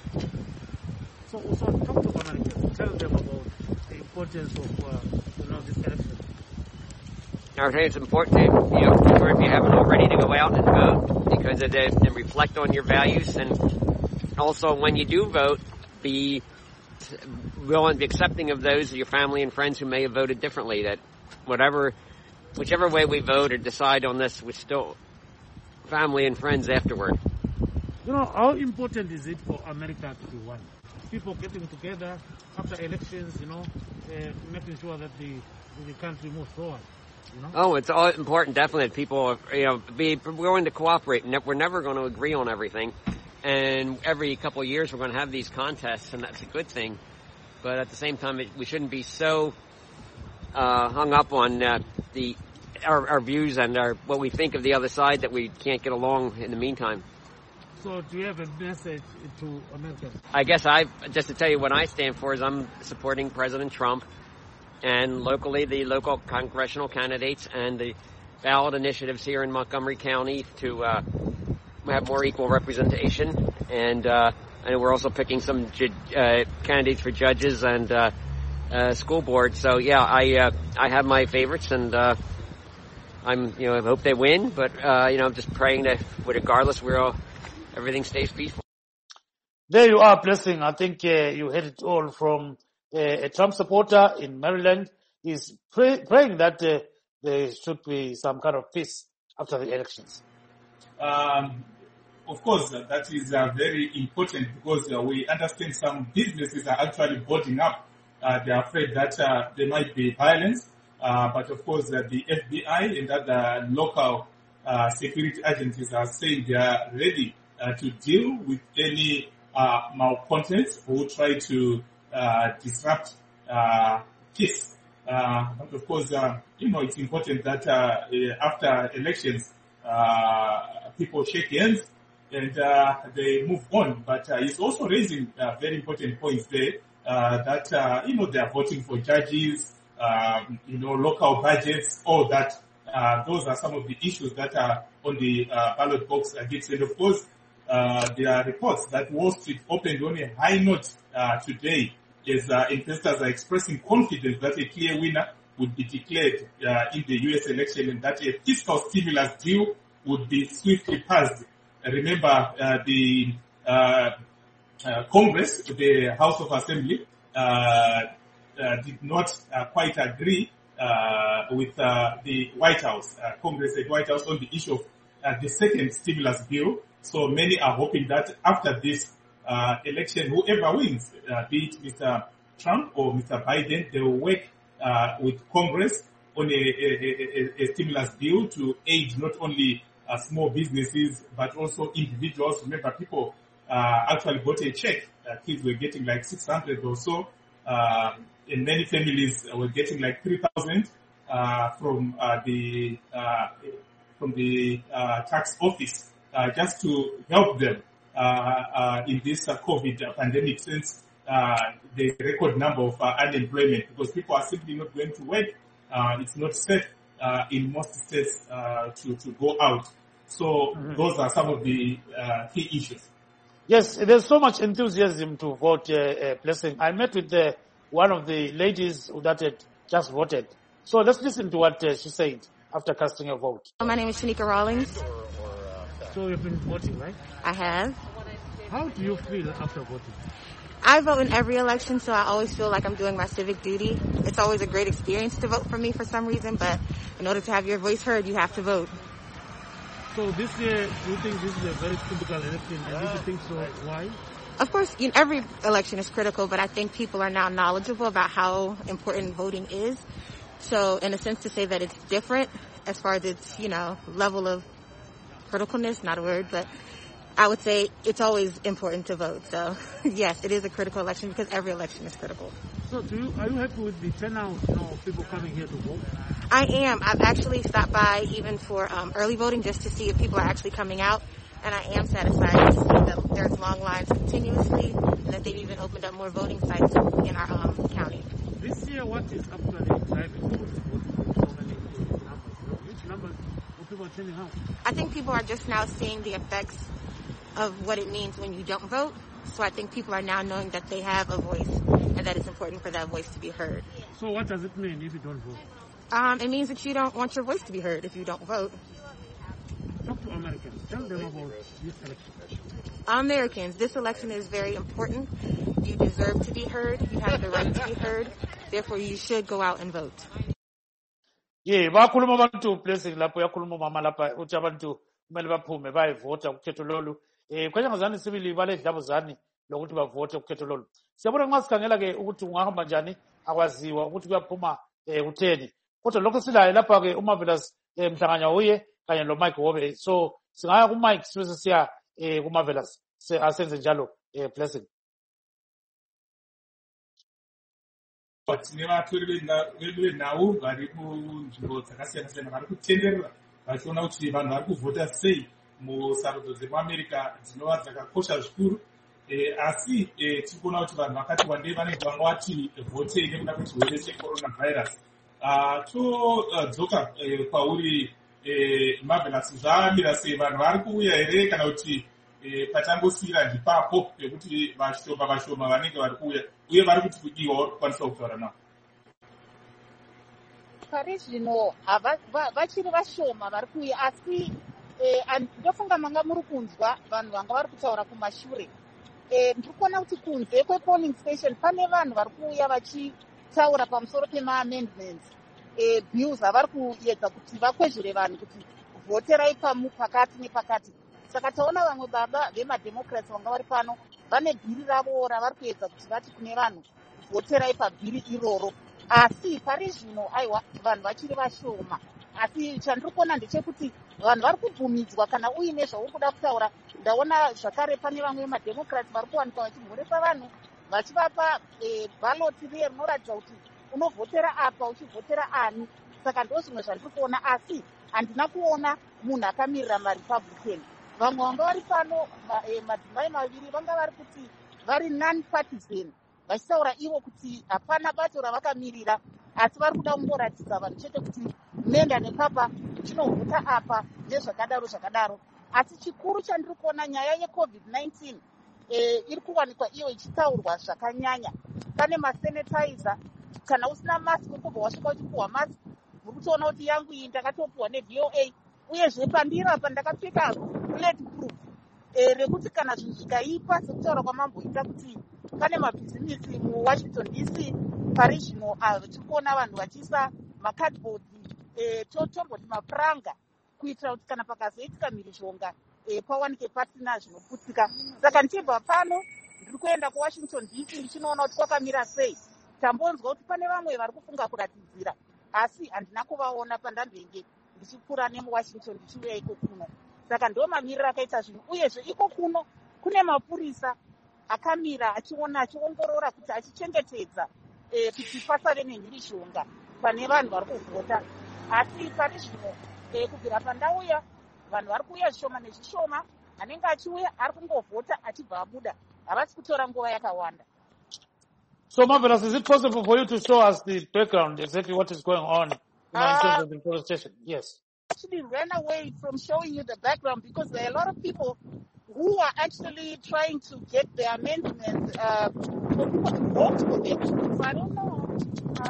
talk to Americans. Tell them about the importance of this election. I think it's important to, if you haven't already, to go out and vote because and reflect on your values, and also when you do vote, be willing to be accepting of those of your family and friends who may have voted differently. That whichever way we vote or decide on this, we're still family and friends afterward. How important is it for America to be one? People getting together after elections, making sure that the country moves forward. Oh, it's all important, definitely. That people, be willing to cooperate. We're never going to agree on everything. And every couple of years we're going to have these contests, and that's a good thing. But at the same time, we shouldn't be so hung up on our views and what we think of the other side that we can't get along in the meantime. So do you have a message to Americans? I guess just to tell you what I stand for is I'm supporting President Trump. And locally, the local congressional candidates and the ballot initiatives here in Montgomery County to have more equal representation. And we're also picking some candidates for judges and school boards. So yeah, I have my favorites, and I hope they win. But I'm just praying that, regardless, everything stays peaceful. There you are, Blessing. I think you heard it all from a Trump supporter in Maryland. Is praying that there should be some kind of peace after the elections. Of course, that is very important because we understand some businesses are actually boarding up they're afraid that there might be violence. But of course, the FBI and other local security agencies are saying they are ready to deal with any malcontents who try to disrupt peace. But of course, it's important that after elections, people shake hands and they move on. But it's also raising very important points there that, they are voting for judges, local budgets, all that. Those are some of the issues that are on the ballot box against. And of course, there are reports that Wall Street opened on a high note today as investors are expressing confidence that a clear winner would be declared in the U.S. election and that a fiscal stimulus deal would be swiftly passed. Remember, the Congress, the House of Assembly, did not quite agree with the White House, Congress and White House, on the issue of the second stimulus bill. So many are hoping that after this election, whoever wins, be it Mr. Trump or Mr. Biden, they will work with Congress on a stimulus bill to aid not only small businesses but also individuals. Remember, people actually got a check. Kids were getting like 600 or so. And many families were getting like 3,000 from the tax office just to help them in this COVID pandemic, since the record number of unemployment, because people are simply not going to work. It's not safe in most states to go out. So those are some of the key issues. Yes, there's so much enthusiasm to vote, Blessing. I met with one of the ladies that had just voted. So let's listen to what she said after casting a vote. My name is Shanika Rawlings. So you've been voting, right? I have. How do you feel after voting? I vote in every election, so I always feel like I'm doing my civic duty. It's always a great experience to vote for me for some reason, but in order to have your voice heard, you have to vote. So this year, do you think this is a very critical election? And do you think so? Why? Of course, every election is critical, but I think people are now knowledgeable about how important voting is. So in a sense, to say that it's different as far as its, level of criticalness, not a word, but I would say it's always important to vote. So yes, it is a critical election because every election is critical. So are you happy with the turnout of people coming here to vote? I am. I've actually stopped by even for early voting just to see if people are actually coming out. And I am satisfied to see that there's long lines continuously and that they've even opened up more voting sites in our county. This year, what is actually driving so many numbers? Which numbers of people are turning out? I think people are just now seeing the effects of what it means when you don't vote. So I think people are now knowing that they have a voice and that it's important for that voice to be heard. So what does it mean if you don't vote? It means that you don't want your voice to be heard if you don't vote. Talk to Americans. Tell them about this election. Americans, this election is very important. You deserve to be heard. You have the right to be heard. Therefore, you should go out and vote. Yeah, bakhuluma abantu Blessing lapho yakhuluma mama lapha uthi abantu kumele baphume bayivota ukhetho lolu. Kwanyangazani sibili baledlabuzani lokuthi bavote ukhetho lolu. Siyabona nxa sikhangela ke ukuthi ungahamba njani akwaziwa ukuthi kuyaphuma utheni. Kodwa lokho silayo lapha ke uMarvelous Mhlanganya uye kanye lo Mike Wobe. So singaya ku Mike sibe siya ku Marvelous asenze njalo Blessing. But nevatori vedu venhau vari kunzvimbo dzakasiyana siyana vari kutenderera vachiona kuti vanhu vari kuvhota sei musarudzo dzemuamerica dzinova dzakakosha zvikuru. Asi tiri kuona kuti vanhu vakati wandei vanenge vanga vati vhotei nekuda kwechirwere checoronavirus. Todzoka kwauri Marvelous, zvamira sei? Vanhu vari kuuya here kana kuti patangosiyira ndipapo pekuti vashoma vanenge vari kuuya uye vari kuti kudiwa vari kukwanisa kutaura navo? Pari zvino vachiri vashoma vari kuuya, asi ndofunga manga muri kunzwa vanhu vanga vari kutaura kumashure. Ndiri kuona kuti kunze kwepolling station pane vanhu vari kuuya vachitaura pamusoro pema-amendments bills avari kuedza kuti vakwezvere vanhu kuti voterai pakati nepakati. Saka taona vamwe baba vemademocrats vanga vari pano vane bhiri ravo ravari kuedza kuti vati kune vanhu vhoterai pabhiri iroro. Asi pari zvino aiwa vanhu vachiri vashoma. Asi chandiri kuona ndechekuti vanhu vari kubvumidzwa kana uine zvauri kuda kutaura. Ndaona zvakare pane vamwe madhemokrati vari kuwanikwa vachimhurisa vanhu vachivapa bhaloti riye rinoratidza kuti unovhotera apa uchivhotera ani. Saka ndo zvimwe zvandiri kuona, asi handina kuona munhu akamirira marepublican. Vamwe vanga vari pano madzimai maviri vanga vari kuti vari non-partisan, vachitaura ivo kuti hapana bato ravakamirira, asi vari kuda kungoratidza vanhu chete kuti nenda nepapa tinovhota apa nezvakadaro zvakadaro. Asi chikuru chandiri kuona nyaya yeCovid-19 iri kuwanikwa iyo ichitaurwa zvakanyanya. Pane masanitizer, kana usina mask kubva wasvika uchipuhwa mask. Muri kutoona kuti yangu iyi ndakatopuhwa neVOA, uyezve pandiri apa ndakapfeka bulletproof rekuti kana zvinhu zvikaipa sekutaura kwamamboita kuti pane mabhizinisi muWashington DC pari zvino tiri kuona vanhu vachiisa makadhibhodhi tomboti mapuranga kuitira kuti kana pakazoitika mhirizhonga pawanike pasina zvinoputsika. Saka ndichibva pano ndiri kuenda kuWashington DC ndichinoona kuti kwakamira sei. Tambonzwa kuti pane vamwe vari kufunga kuratidzira, asi handina kuvaona pandambenge ndichipfuura nemuWashington ndichiuya iko kuno. Saka ndo mamiriro akaita zvinhu, uyezve iko kuno kune mapurisa akamira achiona achiongorora kuti achichengetedza kuti pasave nemhirizhonga pane vanhu vari kuvhota. Asi pari zvino kubvira pandauya vanhu vari kuuya zvishoma nezvishoma, anenge achiuya ari kungovhota achibva abuda, havasi kutora nguva yakawanda. So, Marvelous, is it possible for you to show us the background, exactly what is going on in terms of the protestation? Yes. Actually ran away from showing you the background because there are a lot of people who are actually trying to get their amendments for people to vote for them. So I don't know.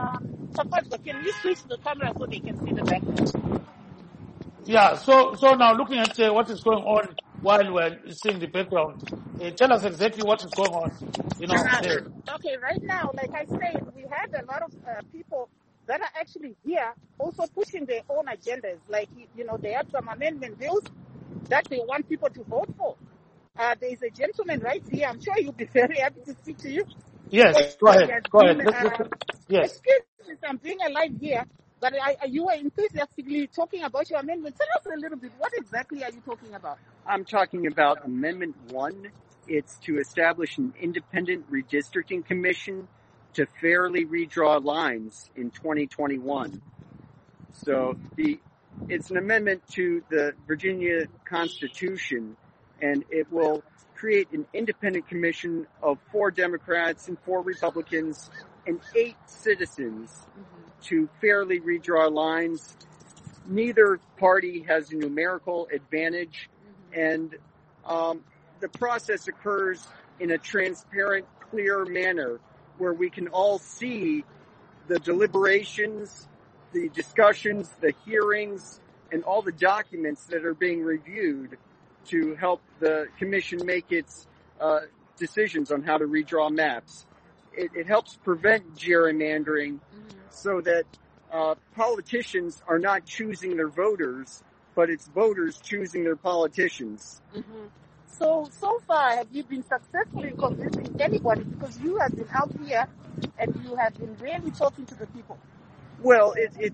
Can we switch the camera so they can see the background? Yeah, so now looking at what is going on while we're seeing the background, tell us exactly what is going on, there. Okay, right now, like I said, we had a lot of people that are actually here also pushing their own agendas. Like, they have some amendment bills that they want people to vote for. There is a gentleman right here. I'm sure you'll be very happy to speak to you. Yes, go ahead. Yes. Excuse me, I'm doing a live here, but you were enthusiastically talking about your amendment. Tell us a little bit, what exactly are you talking about? I'm talking about Amendment 1. It's to establish an independent redistricting commission to fairly redraw lines in 2021. So it's an amendment to the Virginia Constitution, and it will create an independent commission of 4 Democrats and 4 Republicans and 8 citizens to fairly redraw lines. Neither party has a numerical advantage, and the process occurs in a transparent, clear manner where we can all see the deliberations, the discussions, the hearings, and all the documents that are being reviewed to help the commission make its decisions on how to redraw maps. It helps prevent gerrymandering so that politicians are not choosing their voters, but it's voters choosing their politicians. Mm-hmm. So far, have you been successful in convincing anybody? Because you have been out here and you have been really talking to the people. Well,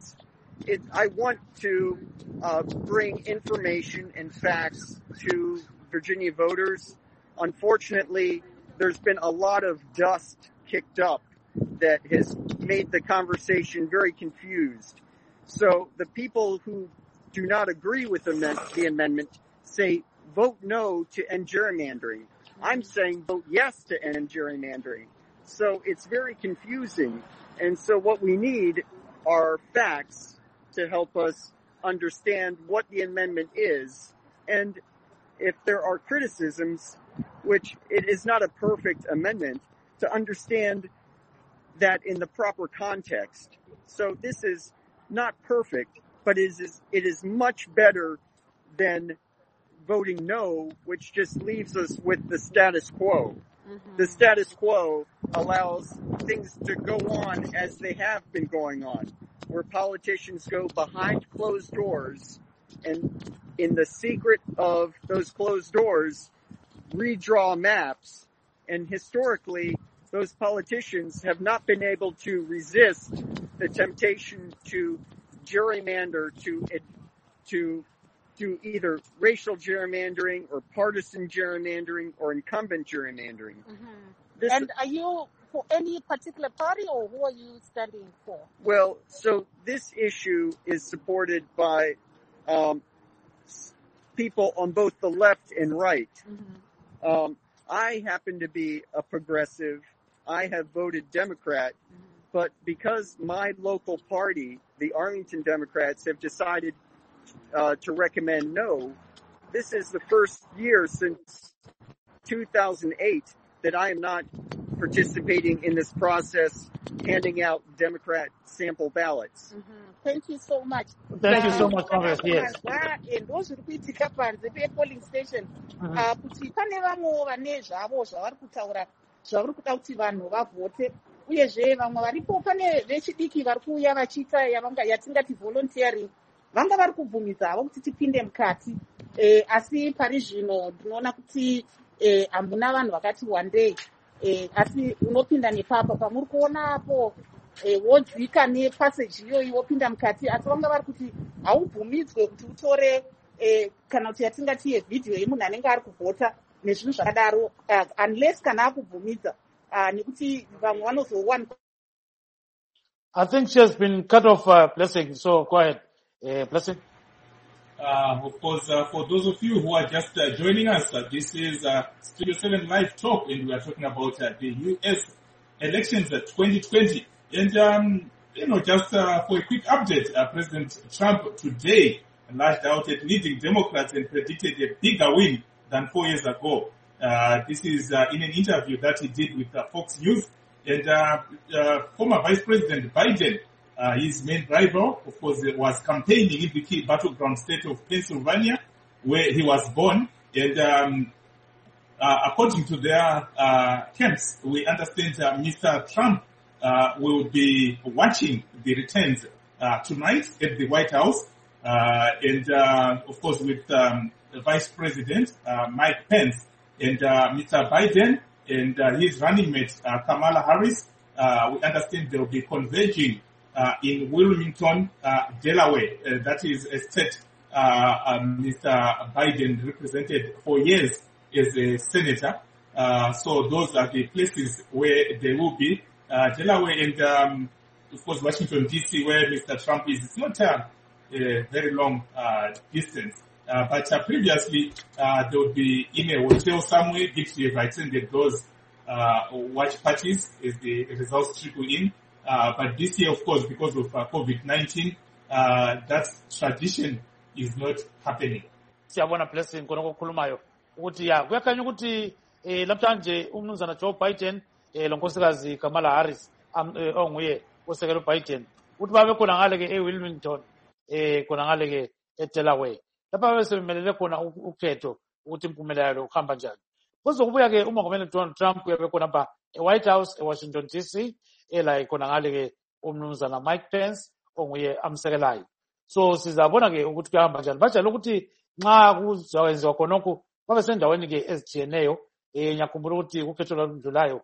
I want to bring information and facts to Virginia voters. Unfortunately, there's been a lot of dust kicked up that has made the conversation very confused. So the people who do not agree with the amendment say, vote no to end gerrymandering. I'm saying vote yes to end gerrymandering. So it's very confusing. And so what we need are facts to help us understand what the amendment is. And if there are criticisms, which it is not a perfect amendment, to understand that in the proper context. So this is not perfect, but it is much better than voting no, which just leaves us with the status quo. Mm-hmm. The status quo allows things to go on as they have been going on, where politicians go behind closed doors and in the secret of those closed doors redraw maps. And historically, those politicians have not been able to resist the temptation to gerrymander to either racial gerrymandering or partisan gerrymandering or incumbent gerrymandering. Mm-hmm. And are you for any particular party, or who are you standing for? Well, so this issue is supported by people on both the left and right. Mm-hmm. I happen to be a progressive. I have voted Democrat, but because my local party, the Arlington Democrats, have decided to recommend no, this is the first year since 2008 that I am not participating in this process, handing out Democrat sample ballots. Mm-hmm. Thank you so much. Thank you so much, Congress. Yes. Polling station. Kuti pane vamwe vane zvavo zvavari kutaura zvavari kuda kuti vanhu vavhote, uyezve vamwe varipo pane vechidiki vari kuuya vachiita yatingati volunteering, vanga vari kubvumidza havo kuti tipinde mukati, asi pari zvino ndinoona kuti hamuna vanhu vakati wandei, asi unopinda nepapa pamuri kuonapo wodzika nepaseji iyoyi wopinda mukati, asi vanga vari kuti haubvumidzwe kuti utore kana kuti yatingati yevhidhiyo yemunhu anenge ari kuvhota nezvinhu zvakadaro, unless kana akubvumidza, nekuti vamwe vanozowana. I think she has been cut off, Blessing, so go ahead. Blessing. Of course, for those of you who are just joining us, this is Studio 7 Live Talk, and we are talking about the U.S. elections 2020. And, just for a quick update, President Trump today lashed out at leading Democrats and predicted a bigger win than 4 years ago. This is in an interview that he did with Fox News. And former Vice President Biden, his main rival, of course, was campaigning in the key battleground state of Pennsylvania, where he was born. And according to their camps, we understand Mr. Trump will be watching the returns tonight at the White House. And of course, with Vice President Mike Pence and Mr. Biden and his running mate Kamala Harris, we understand they will be converging in Wilmington, Delaware. That is a state Mr. Biden represented for years as a senator. So those are the places where they will be. Delaware and, of course, Washington, D.C., where Mr. Trump is. It's not a very long distance. But previously, there would be in a hotel somewhere, if they have attended those watch parties as the results trickle in. But this year, of course, because of COVID-19, that tradition is not happening. Siyabona Blessing khona kokhulumayo ukuthi kuyakhanya ukuthi lamhlanje umnumzana Joe Biden lonkosikazi Kamala Harris onguye osekela uBiden ukuthi babe khona ngale ke eWilmington khona ngale ke eDelaware lapha besebemelele khona ukhetho ukuthi impumelelo ukuhamba njani. Kuzokubuya ke umongameli Donald Trump uyabe khona lapha eWhite House eWashington DC ela khona ngale ke umnumzana Mike Pence onguye amsekelayo. So sizabona ke ukuthi kuyahamba njani. Bajalo ukuthi nxa kuzawenziwa khonokho babe sendaweni ke ezitshiyeneyo ngiyakhumbula ukuthi ukhetho lwandlulayo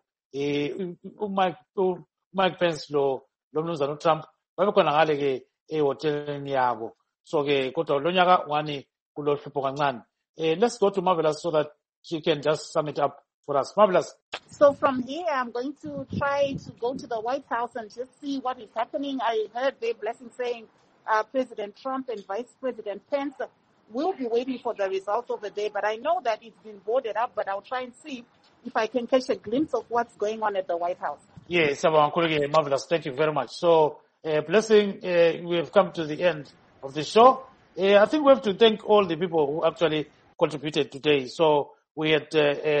Mike Pence lo mnumzana Trump babe khona ngale ke ehoteleni yabo. So ke kodwa lo nyaka wani kulohlupho kancane. Let's go to Marvelous so that she can just sum it up for us. Marvelous. So from here, I'm going to try to go to the White House and just see what is happening. I heard Dave Blessing saying President Trump and Vice President Pence will be waiting for the results of the day, but I know that it's been boarded up, but I'll try and see if I can catch a glimpse of what's going on at the White House. Yes, Marvelous. Thank you very much. So, Blessing, we have come to the end of the show. I think we have to thank all the people who actually contributed today. So, we had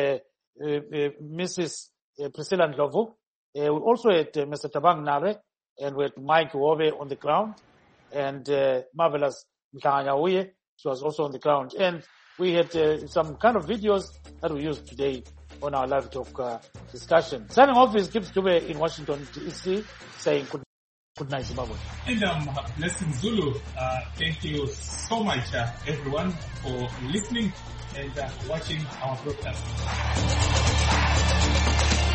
Mrs. Priscilla Ndlovu. We also had Mr. Tabang Nare, and we had Mike Wobe on the ground, and Marvelous Mkanganyauye. She was also on the ground. And we had some kind of videos that we used today on our live talk discussion. Signing off is Gibbs Dube in Washington, D.C., saying good night, Zimbabwe. And Blessing Zulu, thank you so much, everyone, for listening and watching our broadcast.